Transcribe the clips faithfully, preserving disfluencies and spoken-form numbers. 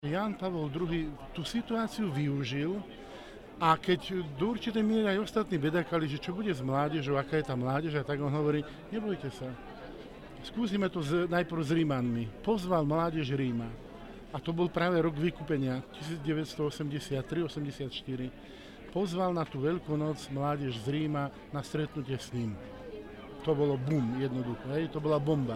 Ján Pavol druhý. tú situáciu využil a keď do určitej miery aj ostatní bedakali, že čo bude s mládežou, aká je tá mládež, a tak on hovorí, nebojte sa, skúsime to z, najprv s Rímanmi. Pozval mládež Ríma. A to bol práve rok vykúpenia, devätnásťstoosemdesiattri osemdesiatštyri. Pozval na tú Veľkú noc mládež z Ríma na stretnutie s ním. To bolo bum, jednoducho, hej, to bola bomba.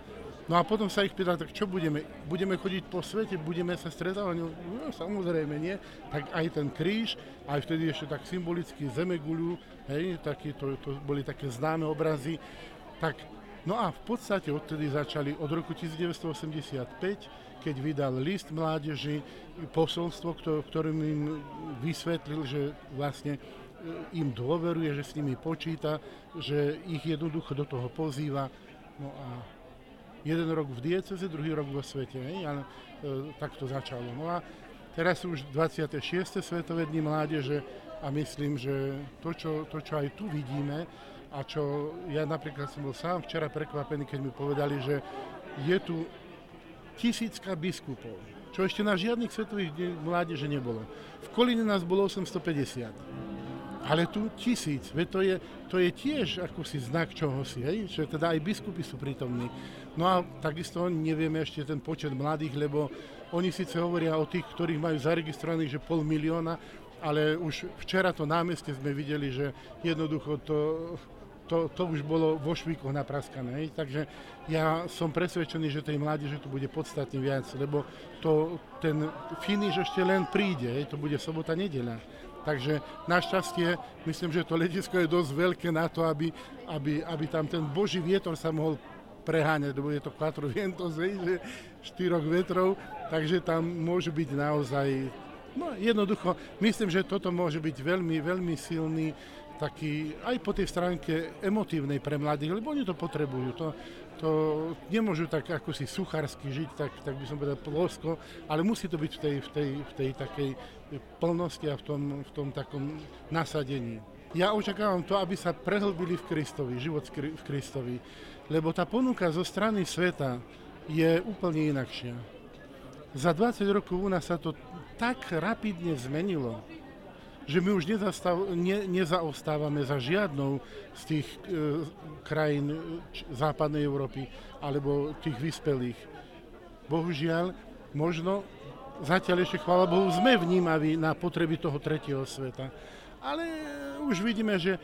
No a potom sa ich pýtal, tak čo budeme? Budeme chodiť po svete, budeme sa stretávať? No, no samozrejme nie. Tak aj ten kríž, aj vtedy ešte tak symbolicky zemeguľu, hej, taký, to, to boli také známe obrazy. Tak, no a v podstate odtedy začali od roku devätnásťstoosemdesiatpäť, keď vydal list mládeži, posolstvo, ktorým im vysvetlil, že vlastne im dôveruje, že s nimi počíta, že ich jednoducho do toho pozýva. No a jeden rok v dieceze, druhý rok vo svete. Hej? A e, tak to začalo. No a teraz sú už dvadsiate šieste Svetové dni mládeže a myslím, že to čo, to, čo aj tu vidíme a čo ja napríklad som bol sám včera prekvapený, keď mi povedali, že je tu tisícka biskupov, čo ešte na žiadnych svetových dní mládeže nebolo. V Kolíne nás bolo osemstopäťdesiat. Ale tu tisíc, veď to je, to je tiež akúsi znak čohosi, hej? Že teda aj biskupy sú prítomní. No a takisto nevieme ešte ten počet mladých, lebo oni síce hovoria o tých, ktorých majú zaregistrovaných, že pol milióna, ale už včera to námestie sme videli, že jednoducho to, to, to už bolo vo švíkoch napraskané. Hej? Takže ja som presvedčený, že tej mládeže tu bude podstatne viac, lebo to, ten finiš ešte len príde, hej? To bude sobota, nedeľa. Takže našťastie, myslím, že to letisko je dosť veľké na to, aby, aby, aby tam ten Boží vietor sa mohol preháňať, lebo je to quattro vientos, že štyroch vetrov, takže tam môžu byť naozaj, no jednoducho, myslím, že toto môže byť veľmi, veľmi silný, taký aj po tej stránke emotívnej pre mladých, lebo oni to potrebujú. To, to nemôžu tak ako si suchársky žiť, tak, tak by som povedal plosko, ale musí to byť v tej, v tej, v tej takej plnosti a v tom, v tom takom nasadení. Ja očakávam to, aby sa prehlbili v Kristovi, život v Kristovi, lebo tá ponuka zo strany sveta je úplne inakšia. Za dvadsať rokov u nás sa to tak rapidne zmenilo, že my už nezastav, ne, nezaostávame za žiadnou z tých e, krajín č, západnej Európy alebo tých vyspelých. Bohužiaľ, možno zatiaľ ešte, chvála Bohu, sme vnímaví na potreby toho tretieho sveta. Ale už vidíme, že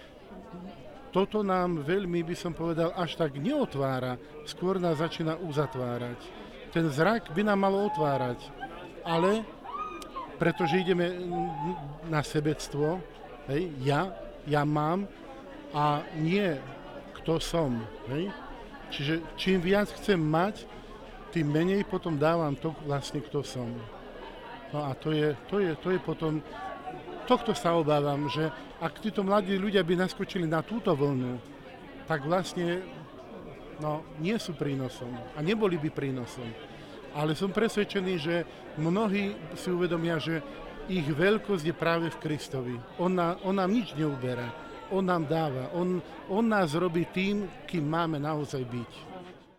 toto nám veľmi, by som povedal, až tak neotvára, skôr nás začína uzatvárať. Ten zrak by nám malo otvárať, ale pretože ideme na sebectvo, hej, ja, ja mám a nie kto som. Hej. Čiže čím viac chcem mať, tým menej potom dávam to vlastne kto som. No a to je, to je, to je potom, tohto sa obávam, že ak títo mladí ľudia by naskočili na túto vlnu, tak vlastne no, nie sú prínosom a neboli by prínosom. Ale som presvedčený, že mnohí si uvedomia, že ich veľkosť je práve v Kristovi. On, na, on nám nič neuberá, on nám dáva, on, on nás robí tým, kým máme naozaj byť.